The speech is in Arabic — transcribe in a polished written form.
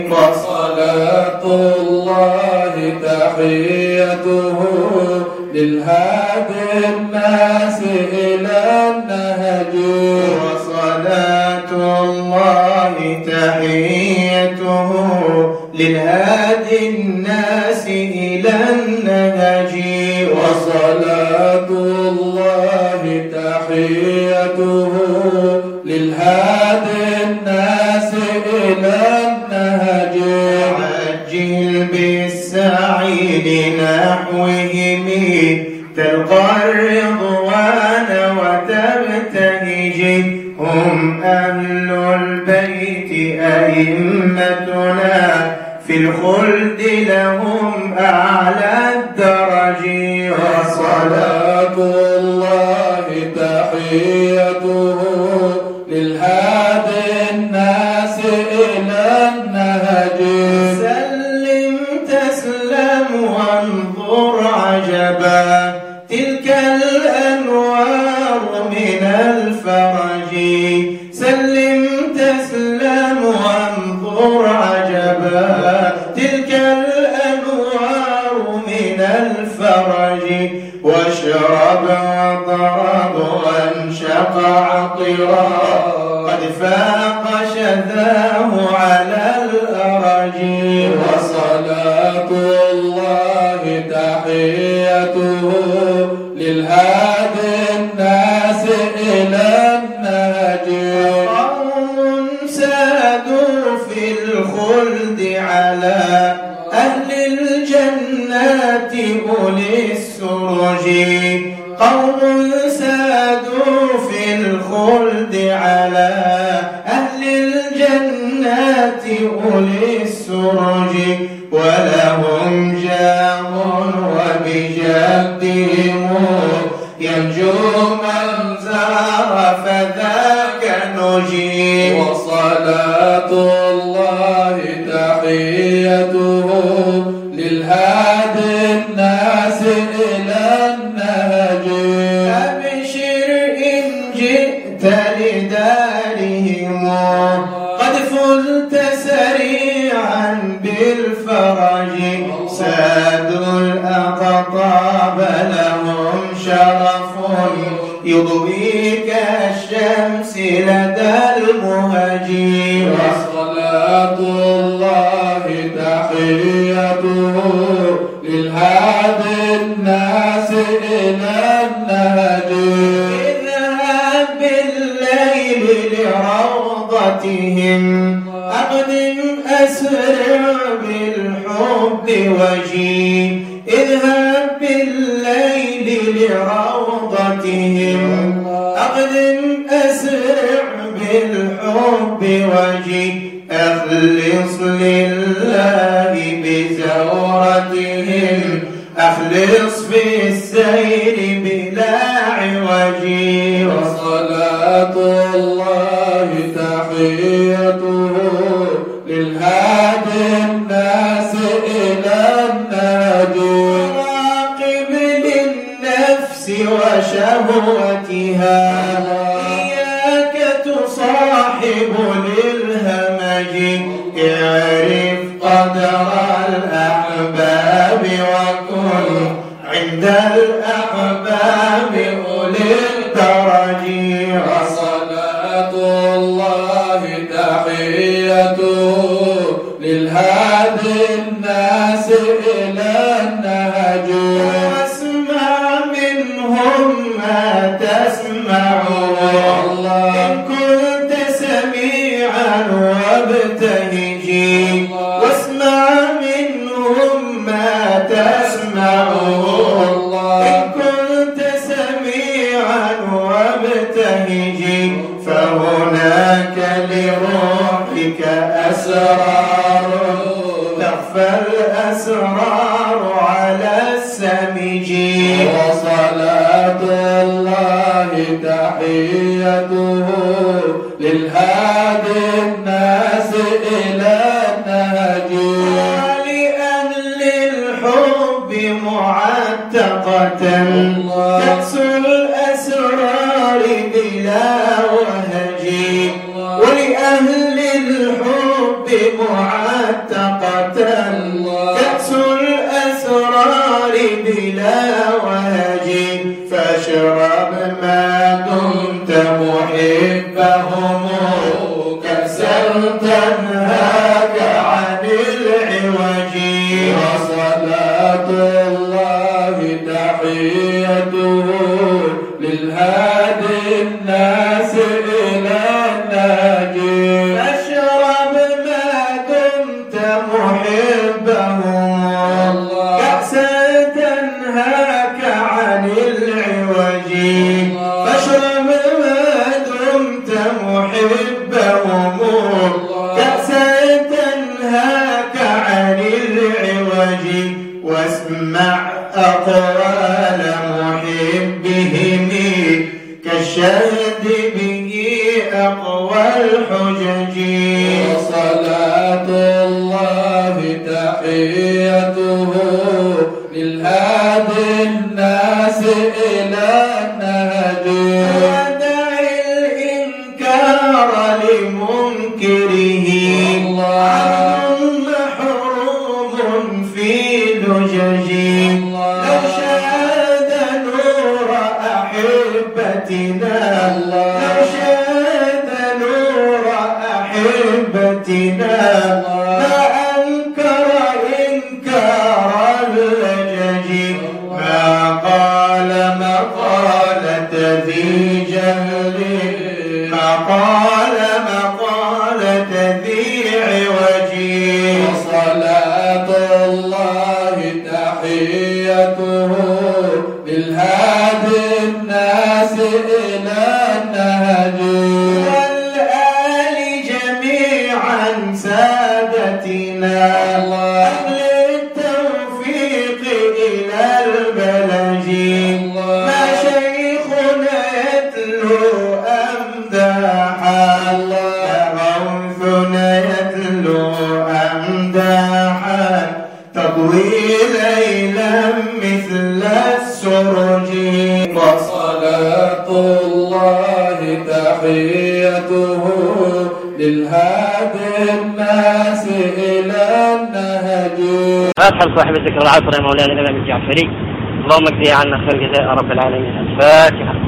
وصلاة الله تحيته للهادي الناس إلى النهج. وصلاة الله تحيته للهادي الناس إلى النهج. وصلاة الله تحيته للهادي الناس إلى النهج. عجل بالسعي لنحوهم تلقى الرضوان وتبتهج. هم أهل البيت أئمتنا في الخلد لهم أعلى الدرج. وصلاة الله تحيته للهادي الناس إلى النهج. سلم تسلم وانظر عجبا تلك الأنوار من الفرج. سلم تسلم وانظر عجبا تلك الأنوار من الفرج. واشرب وضرب وانشق عطرا قد فاق شذاه على الأرج. وصلاة الله تحيته للهادي الناس إلى النهج. قوم سادوا في الخلد على أهل الجنات أولي السرج. قوم سادوا في الخلد على أهل الجنات أولي السرج. ولهم جاه وبجدهم ينجو من زار فذاك نجي. وصلاة الله تحيته للهادي الناس إلى النهج. أبشر إن جئت لدارهم قد فزت سريعا بالفرج. سادوا الأقطاب لهم شرف يضوي كالشمس لدى المهج. وصلاة الله تحيته للهادي الناس إلى النهج. اذهب بالليل لروضتهم أقدم أسرع بالحب وجي. اذهب بالليل لروضتهم أقدم أسرع بالحب وجي. أخلص لله بزورتهم أخلص في السير بلا عوج. وصلاة الله تحيته للهادي الناس إلى النهج. راقب للنفس وشهوتها إياك تصاحب للهمج. اعرف قدر الأحباب وكن عند الأحباب أولي الدرج. وصلاة الله تحيته للهادي الناس إلى النهج. واسمع منهم ما تسمع إن كنت سميعا وابتهجي. واسمع منهم ما تسمع إن كنت سميعا وابتهجي. فهناك لروحك أسرار تخفى الأسرار على السمج. وصلاة الله تحيته للهادي الناس إلى النهج. ولأهل الحب معتقة كأس الأسرار بلا وهج. ولأهل الحب معتقة معتقة كأس الأسرار بلا وهج فاشرب ما دمت محبهم كأسا تنهاك عن العوج وصلاة الله تحيته للهادي الناس إلى الناجي فاشرب ما دمت محبهم كأسا تنهاك عن العوج فاشرب ما دمت محبهم كأسا تنهاك عن العوج واسمع أقوال محبهم كالشهد به أقوى الحجج وصلاة الله تحيته للهادي الناس إلى النهج ودع الإنكار لمنكره عم محروم في لجج لو شهد نور أحبتنا لو شهد نور أحبتنا ما أنكر إنكار اللجج ما قال مقالة ذي جهل ما قال مقالة ذي عوج وصلاة الله تحيته للهادي الناس إلى النهج والآل جميعا سادتنا أهل التوفيق إلى البلج ما شيخنا يتلو أمداحا غوثنا يتلو أمداحا تضوي ليلا مثل السرج وصلاة الله تحيته للهادي الناس إلى النهج فاتحة صاحب الذكر العصر يا مولانا الإمام الجعفري اللهم اكفي عنا خير جزاء رب العالمين. الفاتحة.